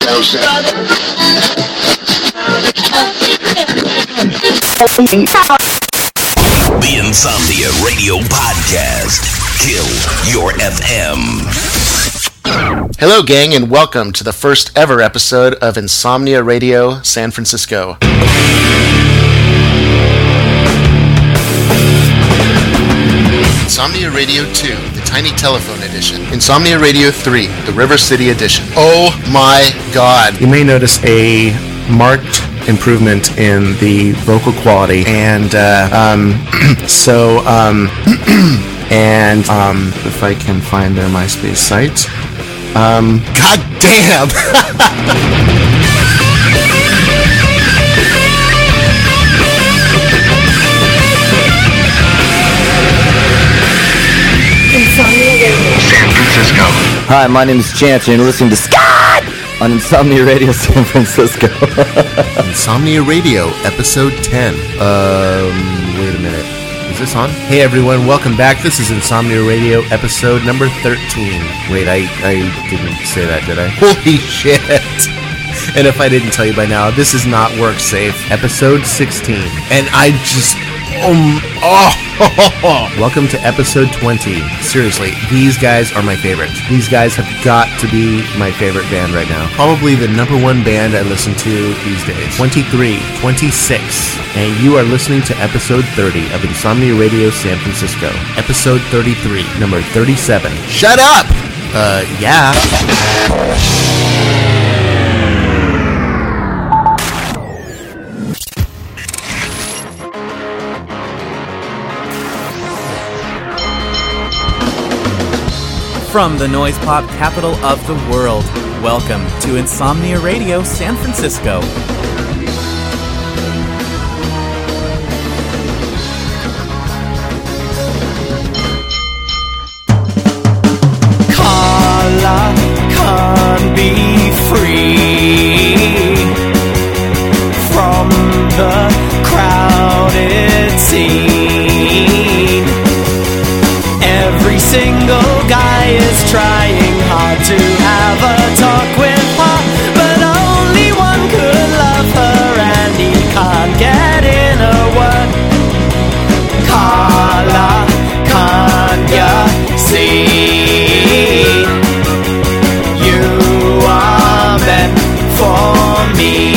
The Insomnia Radio Podcast. Kill Your FM. Hello, gang, and welcome to the first ever episode of Insomnia Radio San Francisco. Insomnia Radio 2, the Tiny Telephone Edition. Insomnia Radio 3, the River City Edition. Oh my god. You may notice a marked improvement in the vocal quality, and if I can find their MySpace site. God damn! San Francisco. Hi, my name is Chance, and you're listening to Scott on Insomnia Radio San Francisco. Insomnia Radio, Episode 10. Wait a minute. Is this on? Hey everyone, welcome back. This is Insomnia Radio, Episode number 13. Wait, I didn't say that, did I? Holy shit! And if I didn't tell you by now, this is not work safe. Episode 16. And I just... Welcome to episode 20. Seriously, these guys are my favorite. These guys have got to be my favorite band right now. Probably the number one band I listen to these days. 23, 26, and you are listening to episode 30 of Insomnia Radio San Francisco. Episode 33, number 37. Shut up! Yeah. From the noise pop capital of the world, welcome to Insomnia Radio San Francisco. Carla can't be free from the crowded scene. Every single guy is trying hard to have a talk with her, but only one could love her, and he can't get in a word. Carla, can't ya see? You are meant for me.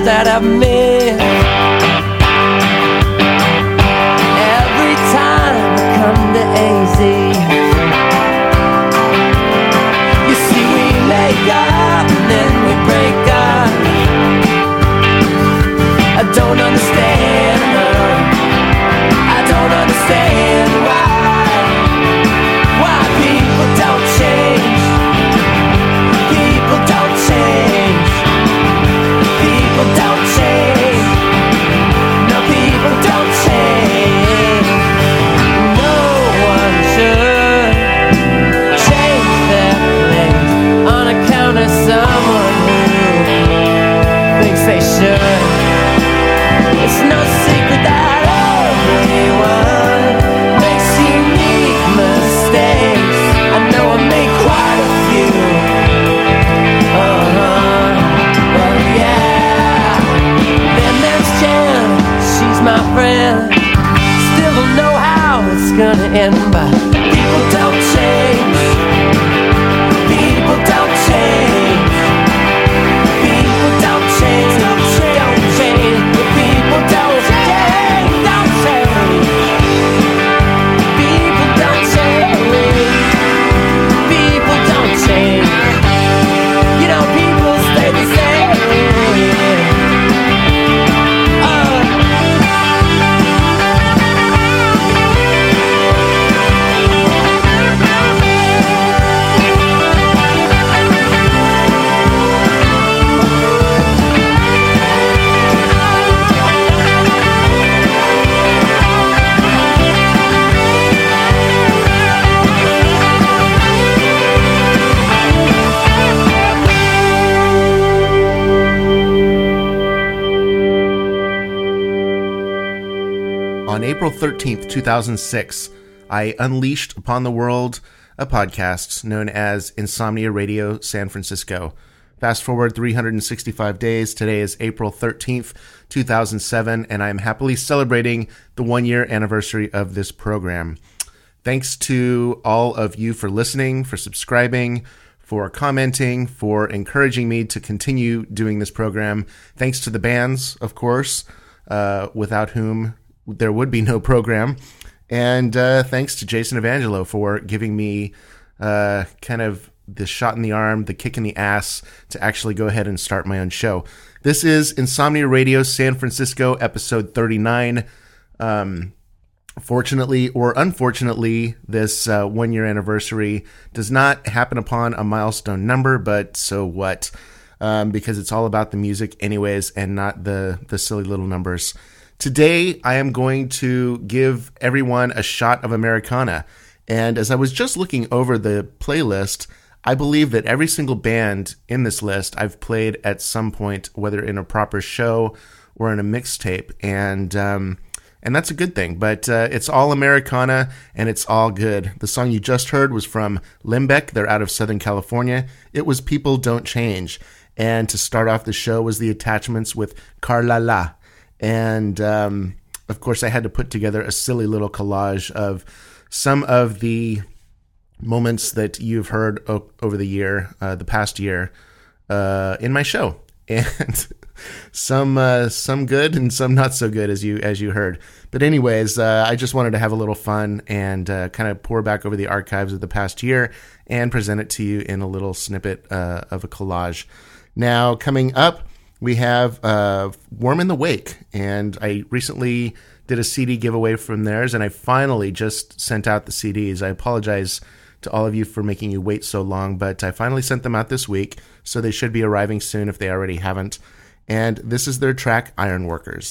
that I've missed. Every time I come to AZ, you see we make up and then we break up. I don't understand her. I don't understand why people don't change. People don't change. People don't change. No, people don't change. No one should change their place on account of someone who thinks they should. It's no secret that everyone makes unique mistakes. I know I make quite a few. But yeah. Then there's Jen, she's my friend. Still don't know how it's gonna end, but people don't change. People don't change. People don't change. Don't change. People don't change. Don't change. People don't change. People don't change. You know, people stay the same. On April 13th, 2006, I unleashed upon the world a podcast known as Insomnia Radio San Francisco. Fast forward 365 days. Today is April 13th, 2007, and I'm happily celebrating the 1-year anniversary of this program. Thanks to all of you for listening, for subscribing, for commenting, for encouraging me to continue doing this program. Thanks to the bands, of course, without whom there would be no program. And thanks to Jason Evangelo for giving me kind of the shot in the arm, the kick in the ass to actually go ahead and start my own show. This is Insomnia Radio San Francisco, episode 39. Fortunately or unfortunately, this 1-year anniversary does not happen upon a milestone number, but so what? Because it's all about the music anyways and not the silly little numbers. Today, I am going to give everyone a shot of Americana. And as I was just looking over the playlist, I believe that every single band in this list I've played at some point, whether in a proper show or in a mixtape. And that's a good thing. But it's all Americana, and it's all good. The song you just heard was from Limbeck. They're out of Southern California. It was People Don't Change. And to start off the show was The Attachments with Carla La. And, of course, I had to put together a silly little collage of some of the moments that you've heard over the year, the past year, in my show. And some good and some not so good, as you heard. But anyways, I just wanted to have a little fun and kind of pour back over the archives of the past year and present it to you in a little snippet of a collage. Now, coming up, we have Warm in the Wake, and I recently did a CD giveaway from theirs, and I finally just sent out the CDs. I apologize to all of you for making you wait so long, but I finally sent them out this week, so they should be arriving soon if they already haven't. And this is their track, Ironworkers.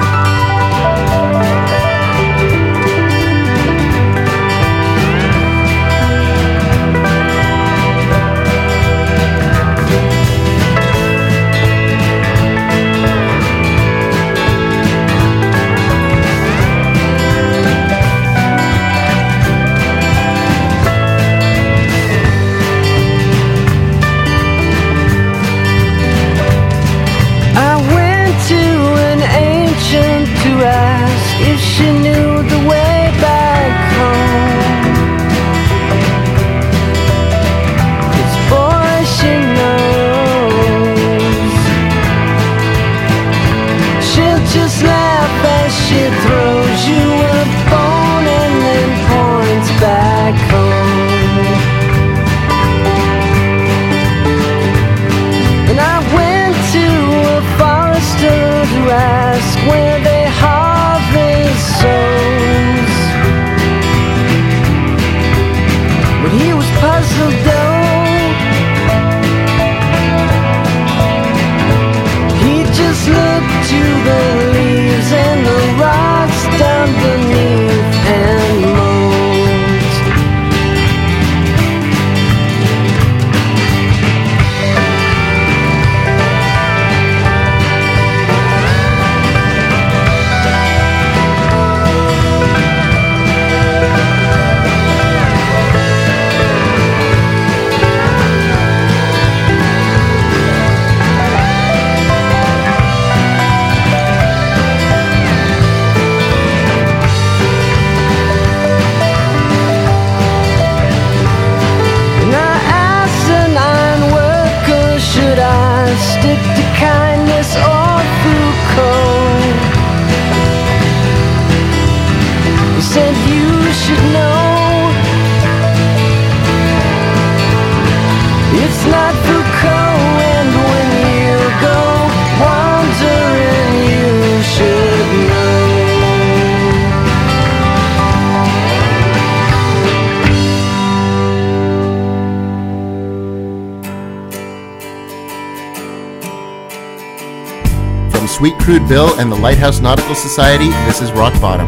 If she knew the way back home, 'cause boy, she knows stick to kindness or through code. He said you should know it's not Foucault, and when you go wandering you should know. From Sweet Crude Bill and the Lighthouse Nautical Society, this is Rock Bottom.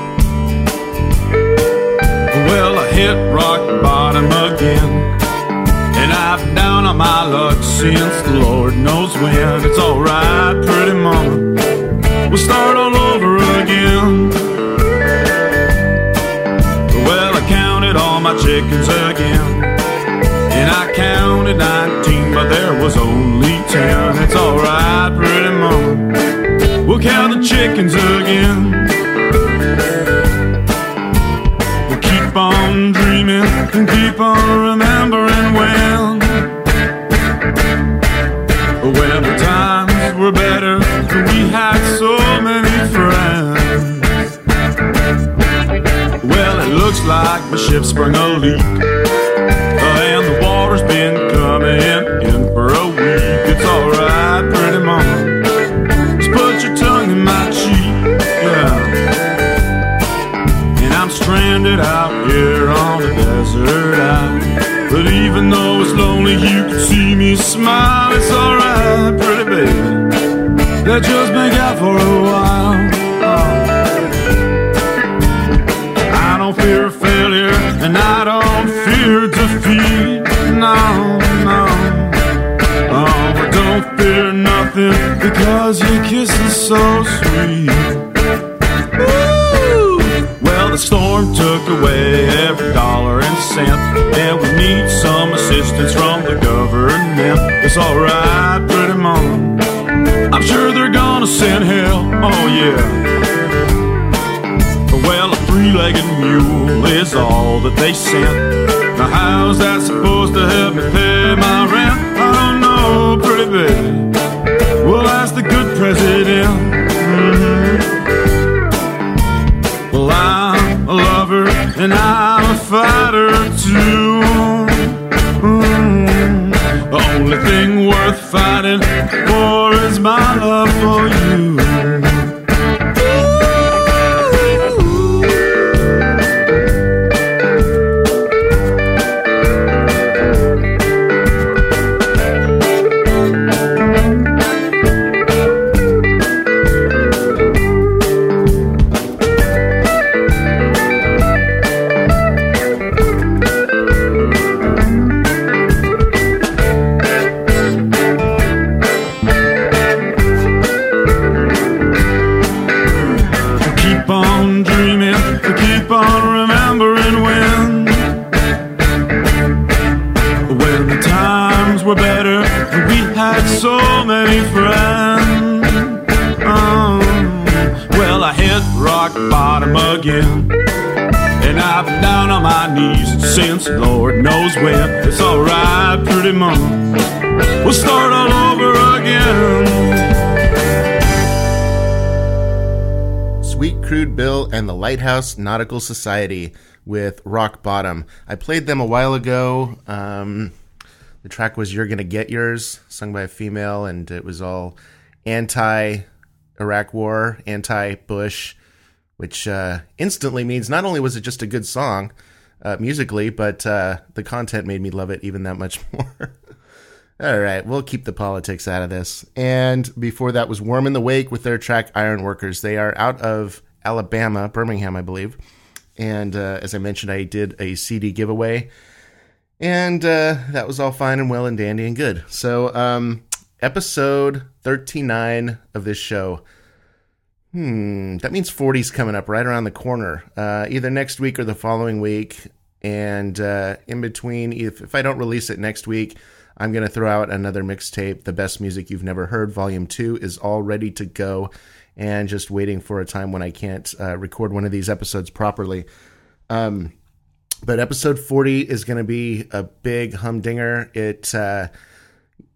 Well, I hit rock bottom again, and I've been down on my luck since the Lord knows when. It's alright, pretty mama, we'll start all over again. Well, I counted all my chickens again, and I counted 19, but there was only 10. It's alright, pretty mama, we'll count the chickens again. We'll keep on dreaming and keep on remembering when the times were better and we had so many friends. Well, it looks like my ship sprung a leak, and the water's been coming in for a week. It's alright, pretty mama, just put your tongue in my cheek, yeah. And I'm stranded out here on a desert island, but even though it's lonely you can see me smile. It's alright, pretty baby, let's just make out for a while. I don't fear failure and I don't fear defeat. No, no, oh, I don't fear nothing because your kiss is so sweet. Woo! Well, the storm took away every dollar and cent, and we need some assistance from the government. It's alright, pretty mama, I'm sure they're gonna send help, oh yeah. Well, a three-legged mule is all that they sent. Now how's that supposed to help me pay my rent? I don't know, pretty baby, we'll ask the good president. Well, I'm a lover and I'm a fighter too. The only thing worth fighting for is my love for you. And I've been down on my knees since Lord knows when. It's alright, pretty mama, we'll start all over again. Sweet Crude Bill and the Lighthouse Nautical Society with Rock Bottom. I played them a while ago. The track was You're Gonna Get Yours, sung by a female, and it was all anti-Iraq War, anti-Bush, which instantly means not only was it just a good song musically, but the content made me love it even that much more. All right, we'll keep the politics out of this. And before that was Worm in the Wake with their track Ironworkers. They are out of Alabama, Birmingham, I believe. And as I mentioned, I did a CD giveaway. And that was all fine and well and dandy and good. So episode 39 of this show. That means 40's coming up right around the corner, either next week or the following week. And in between, if I don't release it next week, I'm going to throw out another mixtape, The Best Music You've Never Heard. Volume 2 is all ready to go and just waiting for a time when I can't record one of these episodes properly. But episode 40 is going to be a big humdinger.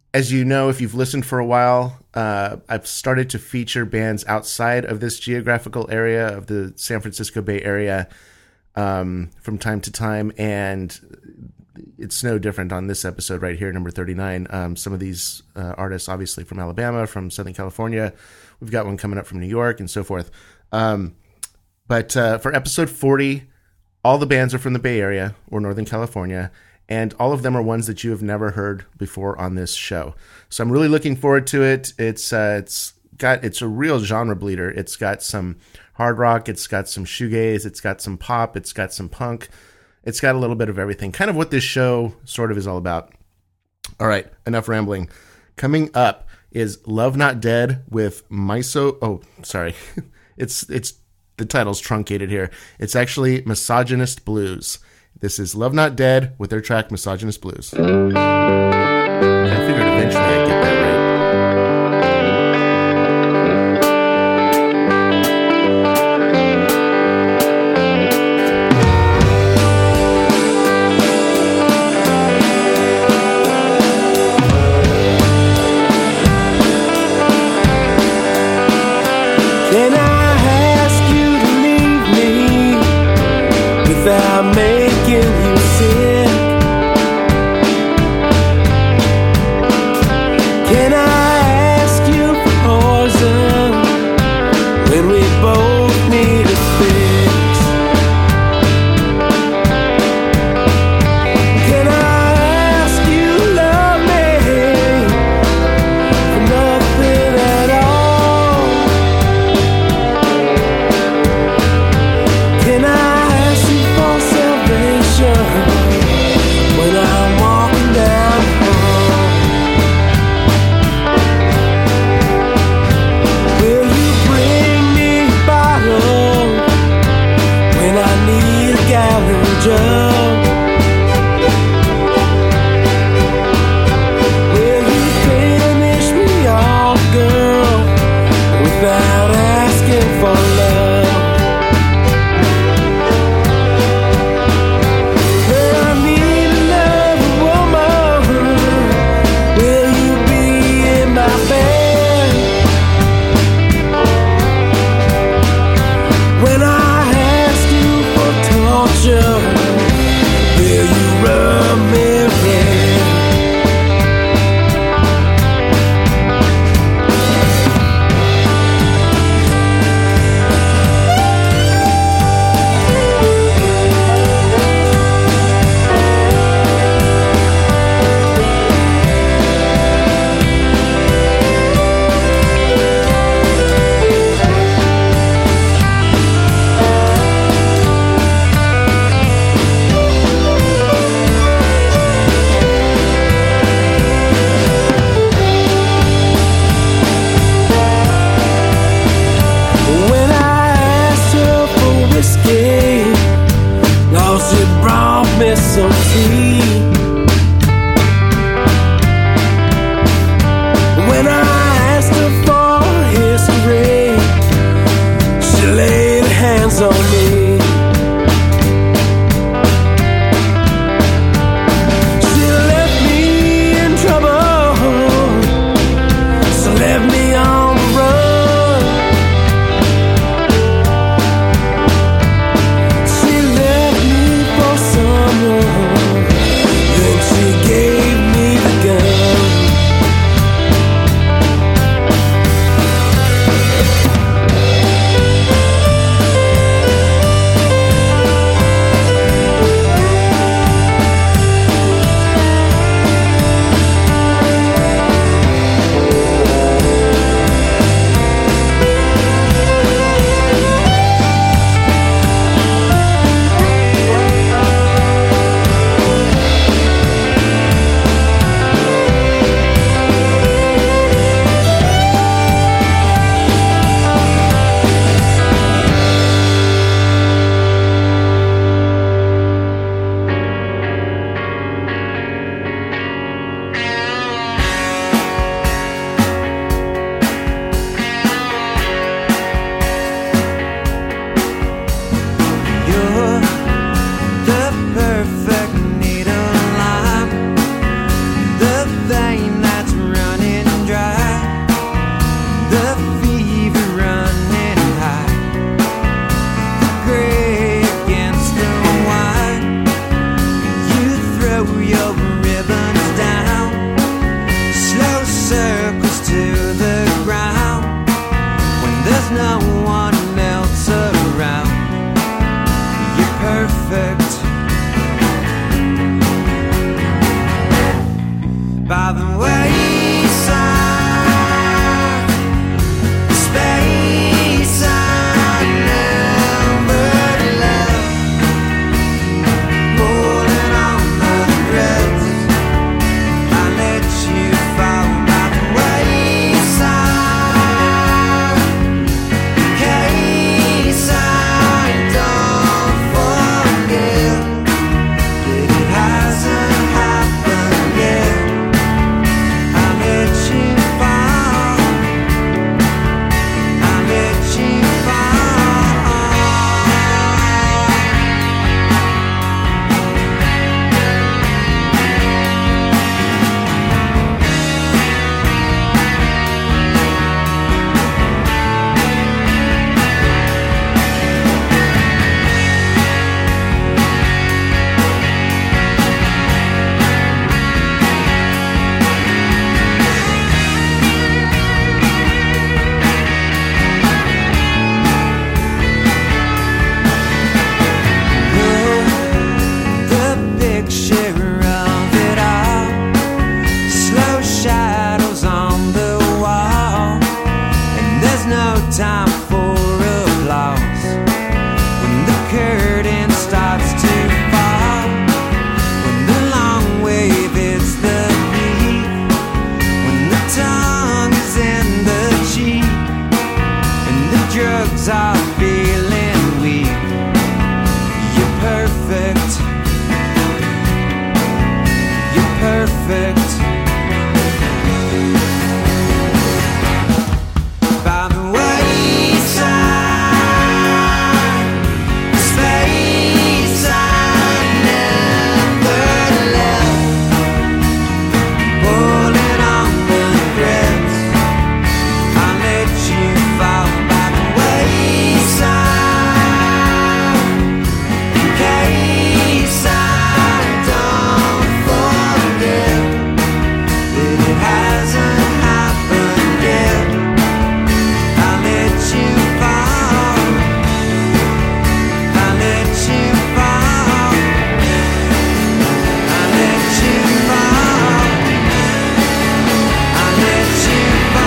As you know, if you've listened for a while, I've started to feature bands outside of this geographical area of the San Francisco Bay Area from time to time, and it's no different on this episode right here, number 39. Some of these artists, obviously from Alabama, from Southern California. We've got one coming up from New York and so forth. But for episode 40, all the bands are from the Bay Area or Northern California, and all of them are ones that you have never heard before on this show. So I'm really looking forward to it. It's a real genre bleeder. It's got some hard rock, it's got some shoegaze, it's got some pop, it's got some punk. It's got a little bit of everything. Kind of what this show sort of is all about. All right, enough rambling. Coming up is Love Not Dead with Miso. Oh, sorry. It's the title's truncated here. It's actually Misogynist Blues. This is Love Not Dead with their track Misogynist Blues. I figured eventually I'd get that right. Can I ask you to leave me without making you sick? Can I ask you for poison when we both need a fix? Can I ask you to love me for nothing at all? Can I ask you for salvation when I'm walking down home? Will you bring me a bottle when I need a gallon jug? Will you finish me off, girl, without asking for love? When I need another woman, will you be in my bed? When I ask you for torture, will you rub me red? circles to the ground when there's no one else around. You're perfect. By the wayside, the space I never left, holding on the threads. I let you fall by the wayside, in case I don't forget that it hasn't happened yet. I let you fall, I let you the picture of it all, slow shadows on the wall, and there's no time for applause when the curtain starts to fall, when the long wave hits the beat, when the tongue is in the cheek, and the drugs are feeling weak. You're perfect. You're perfect. By the wayside, the space I never left, pulling on the threads. I let you fall by the wayside, in case I don't forget that it hasn't happened yet. I let you fall, I let you fall, I let you fall, I let you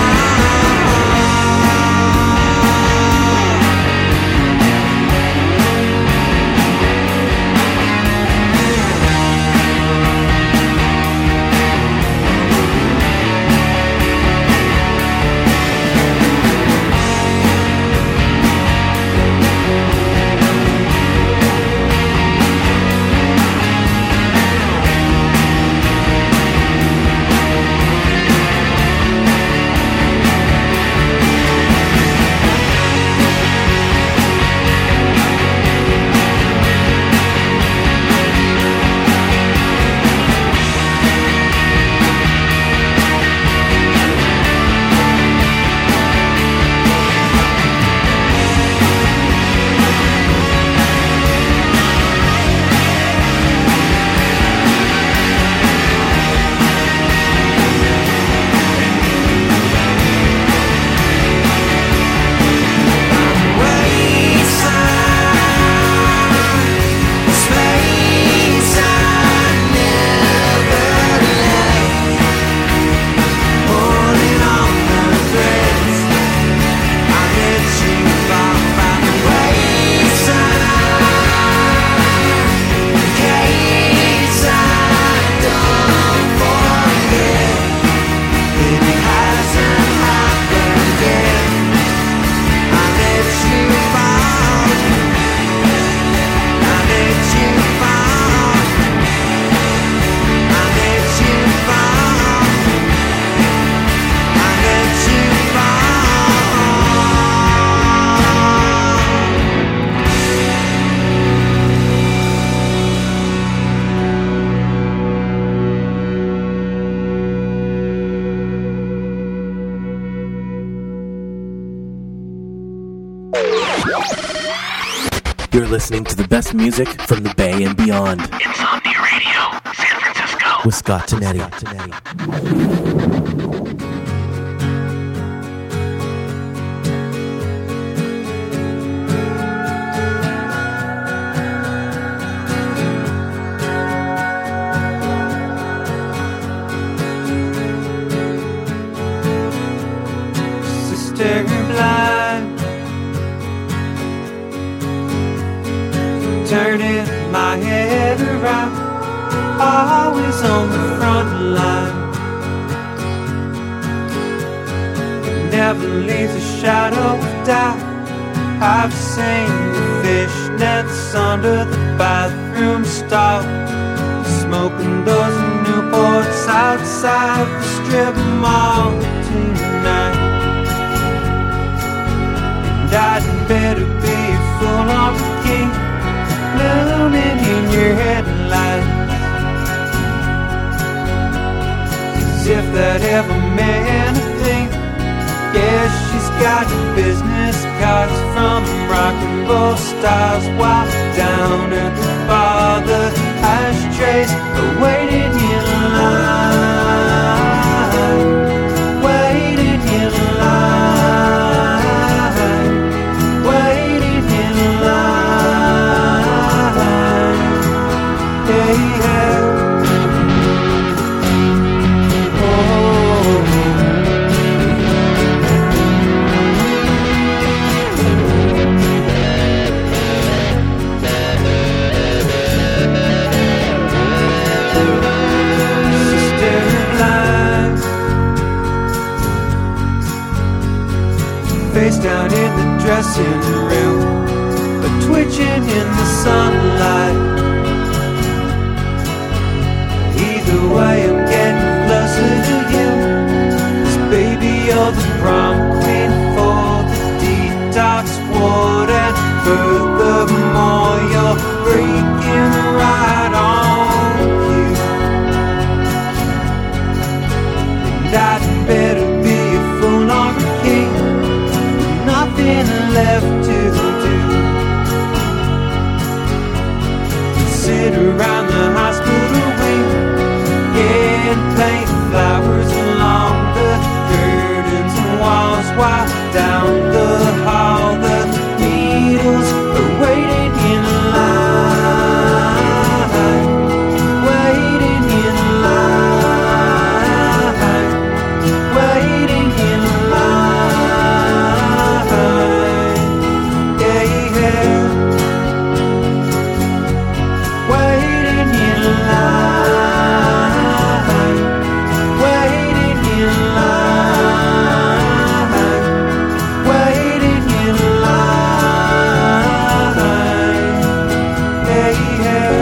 You're listening to the best music from the Bay and beyond. Insomnia Radio, San Francisco. With Scott Tonetti. Sister blind, turning my head around, always on the front line. Never leaves a shadow of doubt. I've seen the fishnets under the bathroom stall, smoking those Newports outside the strip mall tonight. And I'd better be a full-on king, looming in your headlights, as if that ever meant a thing. Yeah, she's got business cards from rock and roll stars, while down at the bar the ashtrays are waiting in line, waiting in line, waiting in line. Yeah, yeah. Face down in the dressing room, but twitching in the sunlight. Either way, I'm getting closer to you, 'cause baby, you're the prom queen for the detox ward, and furthermore, you're freaking right on cue. And I'd better be a full-on king, nothing left to do. Sit around the hospital wing, yeah, and paint flowers along the curtains and walls, while down the hall the needles are waiting in line, waiting in line, waiting in line. Waiting in line, waiting in line, waiting in line. Yeah, yeah.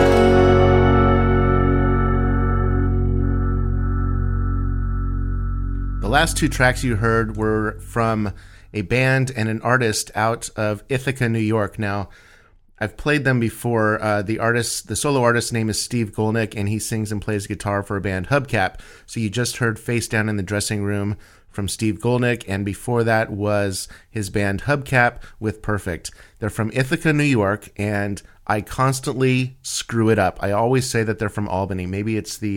The last two tracks you heard were from a band and an artist out of Ithaca, New York. Now, I've played them before. The solo artist's name is Steve Golnick, and he sings and plays guitar for a band, Hubcap. So you just heard Face Down in the Dressing Room from Steve Golnick, and before that was his band Hubcap with Perfect. They're from Ithaca, New York, and I constantly screw it up. I always say that they're from Albany. Maybe it's the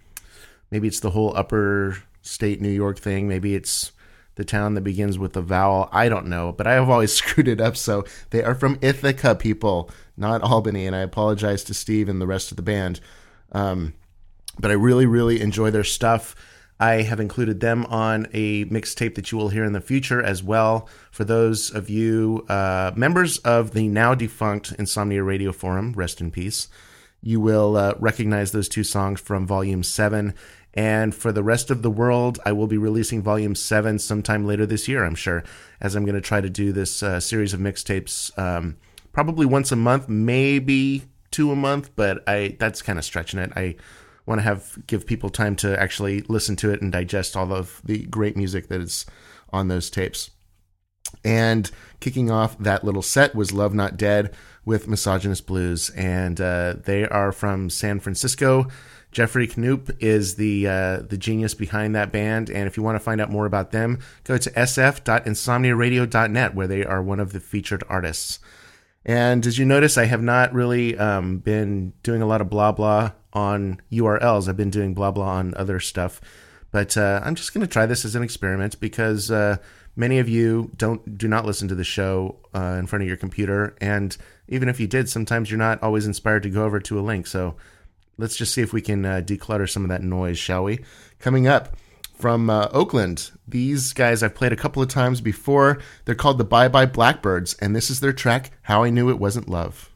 whole upper state New York thing. Maybe it's the town that begins with a vowel. I don't know, but I have always screwed it up. So they are from Ithaca, people, not Albany. And I apologize to Steve and the rest of the band. But I really, really enjoy their stuff. I have included them on a mixtape that you will hear in the future as well. For those of you members of the now defunct Insomnia Radio Forum, rest in peace, you will recognize those two songs from Volume 7. And for the rest of the world, I will be releasing Volume 7 sometime later this year, I'm sure, as I'm going to try to do this series of mixtapes probably once a month, maybe 2 a month, but that's kind of stretching it. I want to give people time to actually listen to it and digest all of the great music that is on those tapes. And kicking off that little set was Love Not Dead with Misogynist Blues, and they are from San Francisco. Jeffrey Knoop is the genius behind that band, and if you want to find out more about them, go to sf.insomniaradio.net, where they are one of the featured artists. And as you notice, I have not really been doing a lot of blah blah on URLs. I've been doing blah blah on other stuff, but I'm just going to try this as an experiment because many of you do not listen to the show in front of your computer, and even if you did, sometimes you're not always inspired to go over to a link. So let's just see if we can declutter some of that noise, shall we? Coming up, from Oakland. These guys I've played a couple of times before. They're called the Bye Bye Blackbirds, and this is their track, How I Knew It Wasn't Love.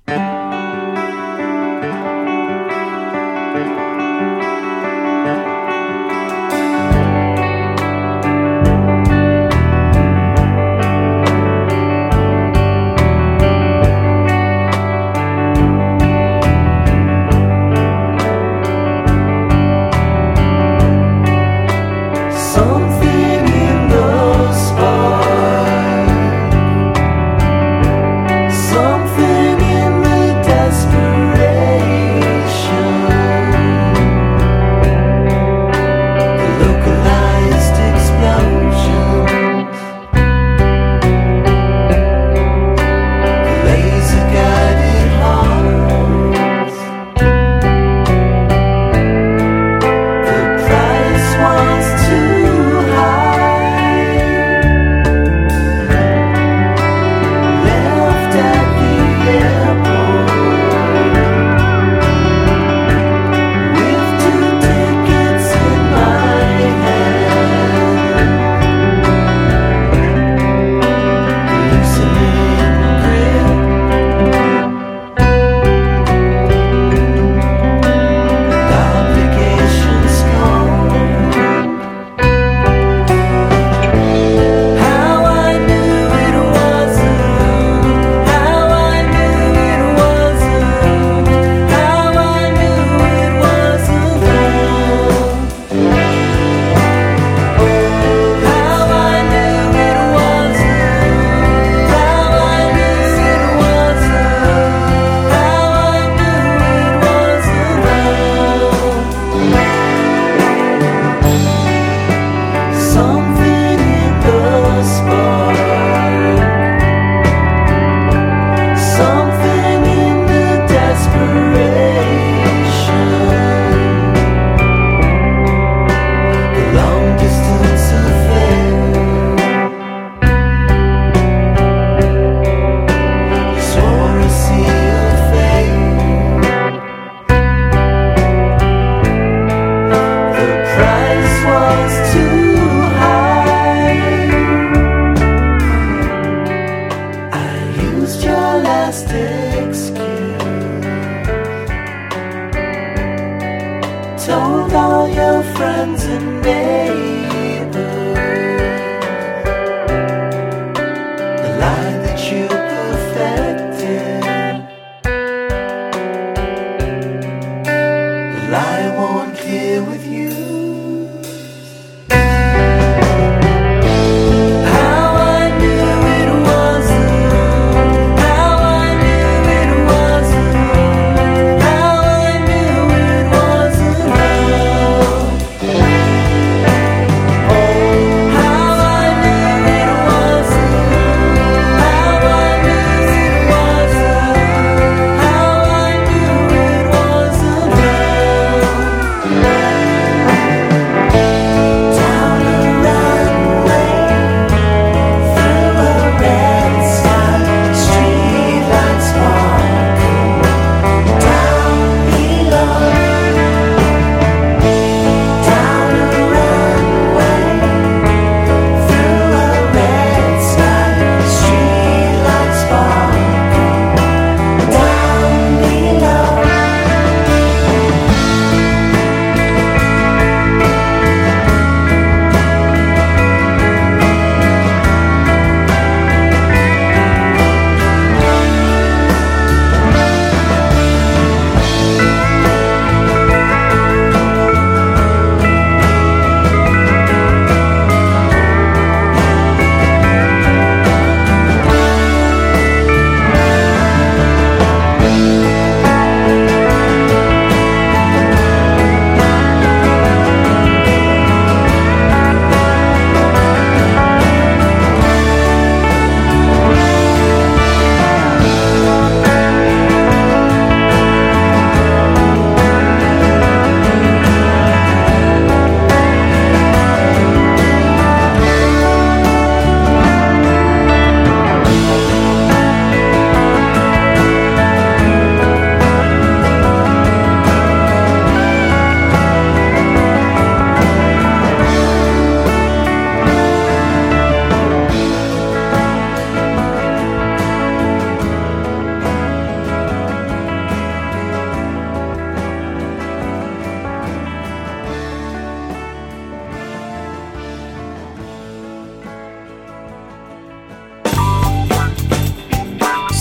Something in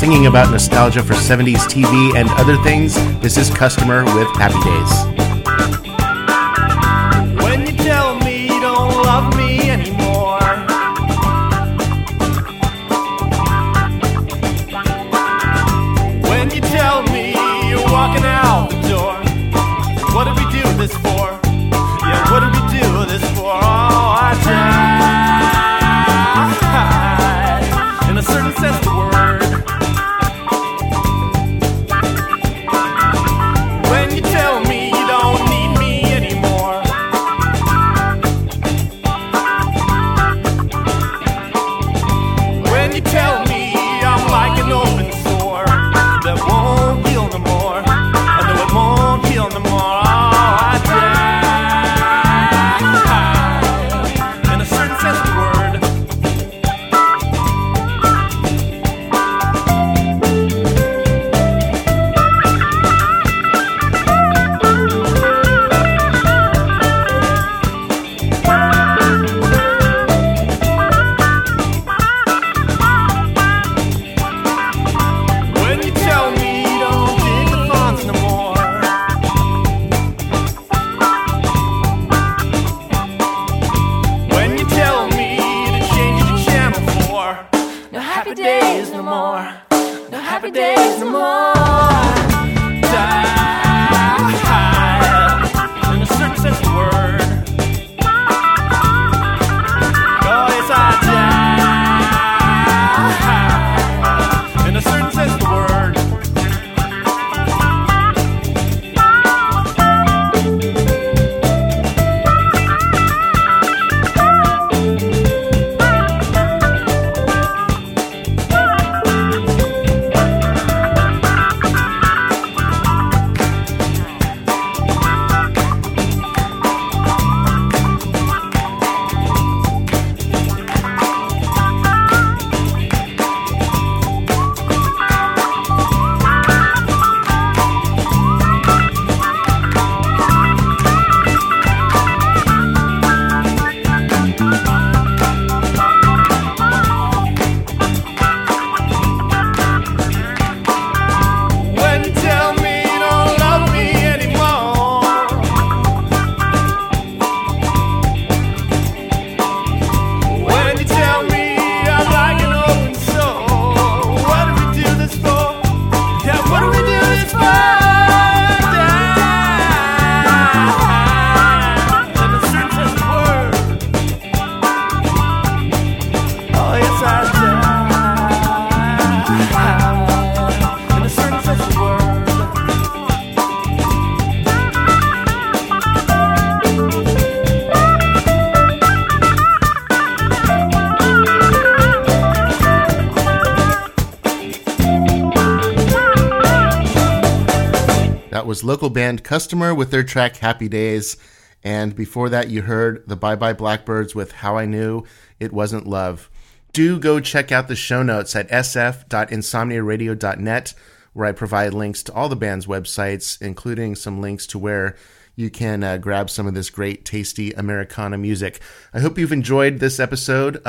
singing about nostalgia for 70s TV and other things. This is Customer with Happy Days. When you tell me you don't love me anymore, when you tell me you're walking out the door, what did we do this for? Yeah, what did we do this for? Oh, I died in a certain sense of the word. When you tell me you don't need me anymore, when you tell me I'm like an open sore that won't heal no more, I know it won't heal no more. Oh, I died in a certain sense of the word. When you tell me you don't dig the fonts no more, when you tell me to change the channel for no happy days no more, no happy days no more, die in a certain sense of the word. Oh yes, I die in a certain sense of the word. When you tell me you don't love me anymore, when you tell me I'm like an open soul, what do we do this for? Yeah, what do we do this for? Die in a certain sense of the word. Oh yes, I die in a certain sense of the word. That was local band Customer with their track Happy Days. And before that, you heard the Bye Bye Blackbirds with How I Knew It Wasn't Love. Do go check out the show notes at sf.insomniaradio.net, where I provide links to all the band's websites, including some links to where you can grab some of this great, tasty Americana music. I hope you've enjoyed this episode.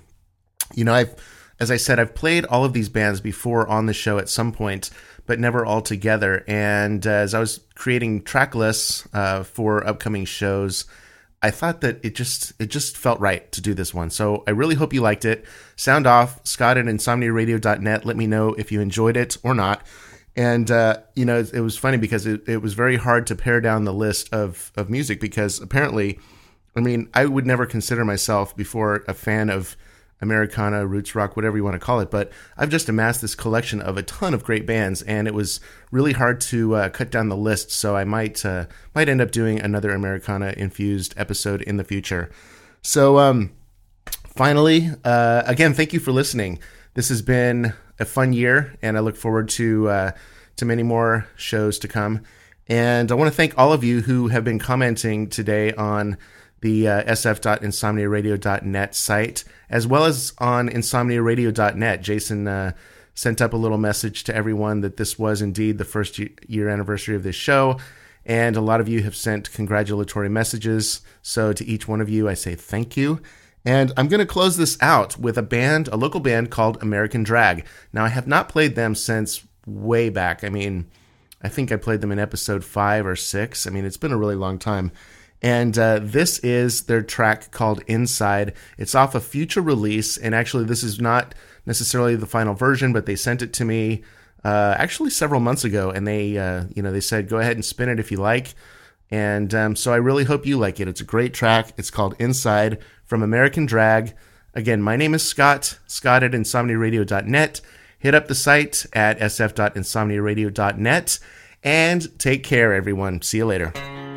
As I said, I've played all of these bands before on the show at some point, but never all together. And as I was creating track lists for upcoming shows, I thought that it just felt right to do this one. So I really hope you liked it. Sound off, Scott at insomniaradio.net. Let me know if you enjoyed it or not. And, it was funny because it was very hard to pare down the list of music because apparently, I would never consider myself before a fan of Americana, roots rock, whatever you want to call it, but I've just amassed this collection of a ton of great bands, and it was really hard to cut down the list, so I might end up doing another Americana-infused episode in the future. So, finally, again, thank you for listening. This has been a fun year, and I look forward to many more shows to come. And I want to thank all of you who have been commenting today on the sf.insomniaradio.net site, as well as on insomniaradio.net. Jason sent up a little message to everyone that this was indeed the first year anniversary of this show, and a lot of you have sent congratulatory messages. So to each one of you, I say thank you. And I'm going to close this out with a local band called American Drag. Now, I have not played them since way back. I mean, I think I played them in episode 5 or 6. I mean, it's been a really long time. And this is their track called Inside. It's off a future release, and actually this is not necessarily the final version, but they sent it to me actually several months ago, and they said, go ahead and spin it if you like. And so I really hope you like it. It's a great track. It's called Inside from American Drag. Again, my name is Scott at insomniaradio.net. Hit up the site at sf.insomniaradio.net, and take care, everyone. See you later.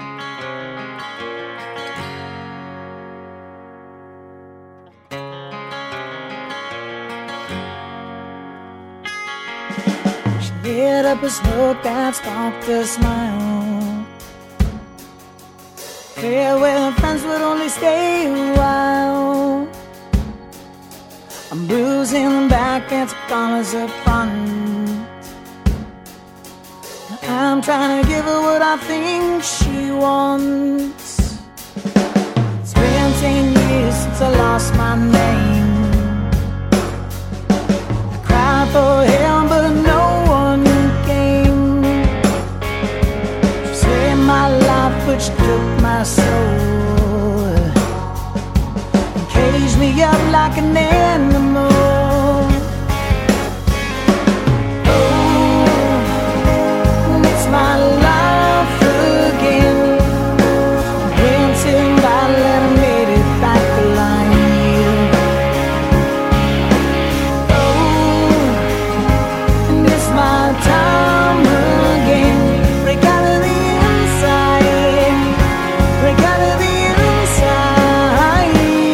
Lit up a smoke that sparked a smile. Farewell friends would only stay a while. I'm bruising the back and some colors up front. I'm trying to give her what I think she wants. It's been 10 years since I lost my name. I cried for help but no one came. She saved my life but she took my soul and caged me up like an animal. Oh, it's my life again. Went till I let her made it back to life. Oh, and it's my time again. Break out of the inside. Break out of the inside.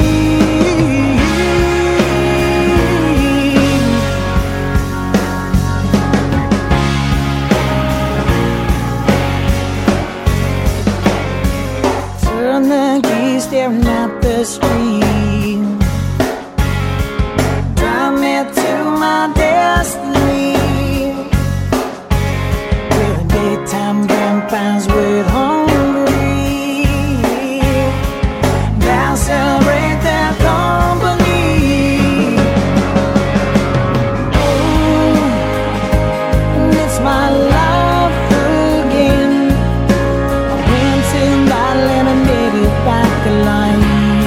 Turn the key, staring at the street. Drive me to my destiny. Where the daytime vampires wait hungry. Now celebrate their company. Oh, and it's my life again. I went till I let her made it back to life.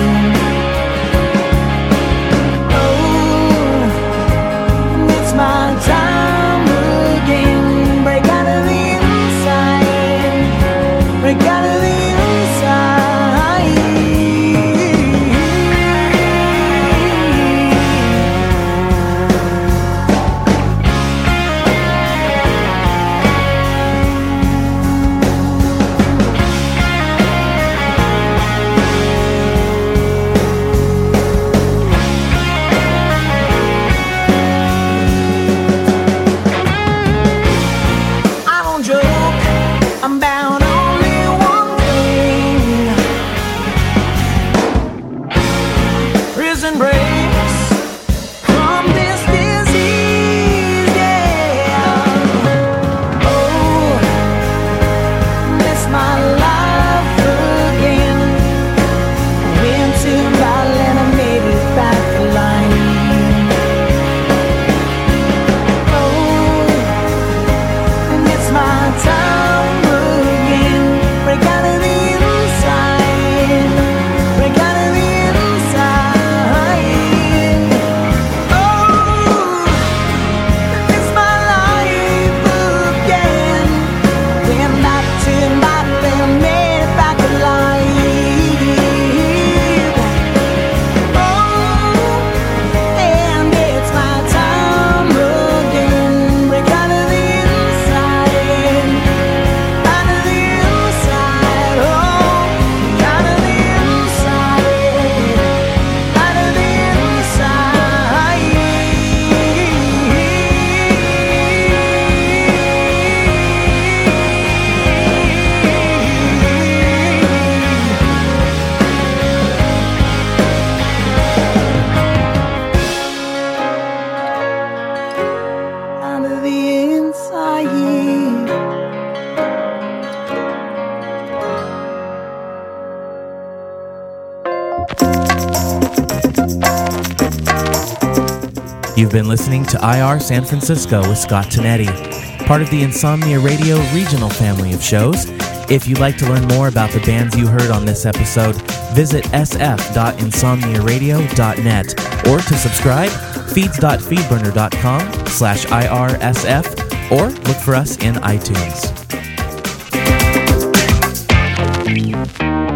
Oh, and it's my time again. Break out of the inside. Break out of the inside. I don't joke, I'm bound only one thing. Prison breaks from this disease, yeah. Oh, it's my life again. Went to Berlin and made it back to life. Oh, and it's my time again. Break out of the inside. Break out of the inside. You've been listening to IR San Francisco with Scott Tonetti, part of the Insomnia Radio regional family of shows. If you'd like to learn more about the bands you heard on this episode, visit sf.insomniaradio.net, or to subscribe, feeds.feedburner.com/IRSF, or look for us in iTunes.